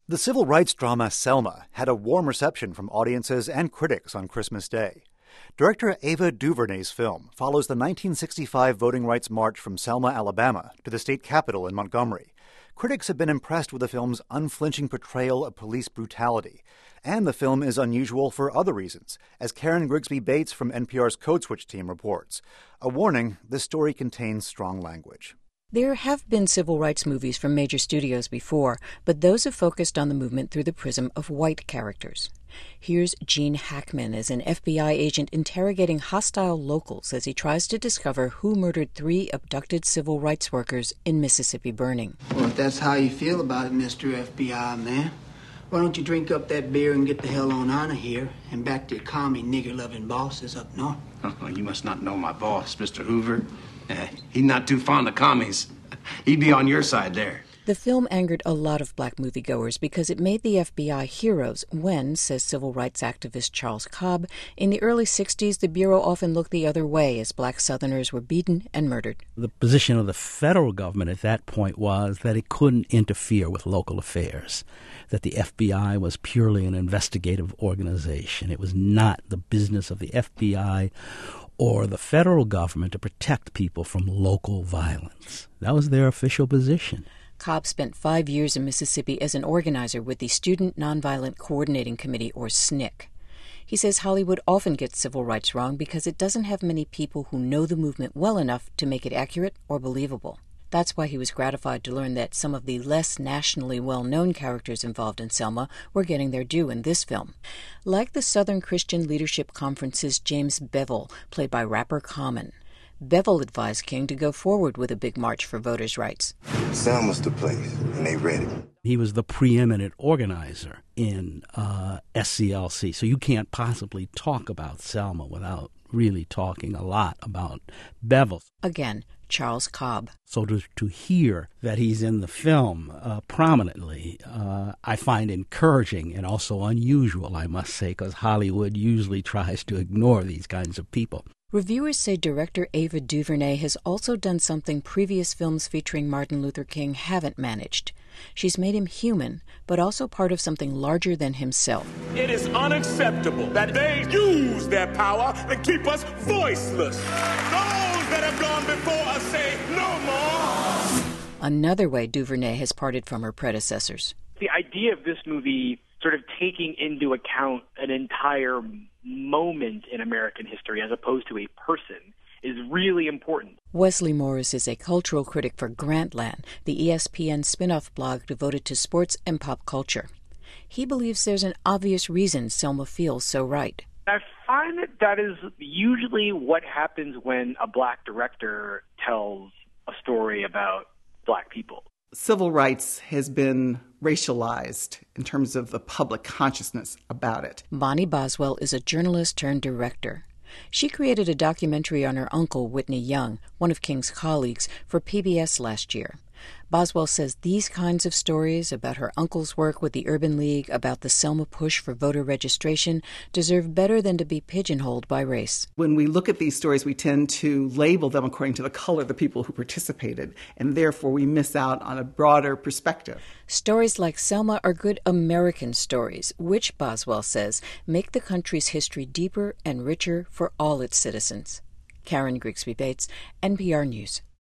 The civil rights drama Selma had a warm reception from audiences and critics on Christmas Day. Director Ava DuVernay's film follows the 1965 voting rights march from Selma, Alabama, to the state capitol in Montgomery. Critics have been impressed with the film's unflinching portrayal of police brutality. And the film is unusual for other reasons, as Karen Grigsby Bates from NPR's Code Switch team reports. A warning, this story contains strong language. There have been civil rights movies from major studios before, but those have focused on the movement through the prism of white characters. Here's Gene Hackman as an FBI agent interrogating hostile locals as he tries to discover who murdered 3 abducted civil rights workers in Mississippi burning. Well, if that's how you feel about it, Mr. FBI man, why don't you drink up that beer and get the hell on out of here and back to your commie nigger-loving bosses up north? Oh, you must not know my boss, Mr. Hoover. He's not too fond of commies. He'd be on your side there. The film angered a lot of black moviegoers because it made the FBI heroes when, says civil rights activist Charles Cobb, in the early 60s the Bureau often looked the other way as black Southerners were beaten and murdered. The position of the federal government at that point was that it couldn't interfere with local affairs, that the FBI was purely an investigative organization. It was not the business of the FBI or the federal government to protect people from local violence. That was their official position. Cobb spent 5 years in Mississippi as an organizer with the Student Nonviolent Coordinating Committee, or SNCC. He says Hollywood often gets civil rights wrong because it doesn't have many people who know the movement well enough to make it accurate or believable. That's why he was gratified to learn that some of the less nationally well-known characters involved in Selma were getting their due in this film. Like the Southern Christian Leadership Conference's James Bevel, played by rapper Common. Bevel advised King to go forward with a big march for voters' rights. Selma's the place, and they ready. He was the preeminent organizer in SCLC, so you can't possibly talk about Selma without really talking a lot about Bevel. Again, Charles Cobb. So to hear that he's in the film prominently, I find encouraging and also unusual, I must say, because Hollywood usually tries to ignore these kinds of people. Reviewers say director Ava DuVernay has also done something previous films featuring Martin Luther King haven't managed. She's made him human, but also part of something larger than himself. It is unacceptable that they use their power to keep us voiceless. Those that have gone before us say no more. Another way DuVernay has parted from her predecessors. The idea of this movie sort of taking into account an entire moment in American history as opposed to a person is really important. Wesley Morris is a cultural critic for Grantland, the ESPN spin-off blog devoted to sports and pop culture. He believes there's an obvious reason Selma feels so right. I find that is usually what happens when a black director tells a story about black people. Civil rights has been racialized in terms of the public consciousness about it. Bonnie Boswell is a journalist turned director. She created a documentary on her uncle, Whitney Young, one of King's colleagues, for PBS last year. Boswell says these kinds of stories about her uncle's work with the Urban League, about the Selma push for voter registration, deserve better than to be pigeonholed by race. When we look at these stories, we tend to label them according to the color of the people who participated, and therefore we miss out on a broader perspective. Stories like Selma are good American stories, which, Boswell says, make the country's history deeper and richer for all its citizens. Karen Grigsby Bates, NPR News.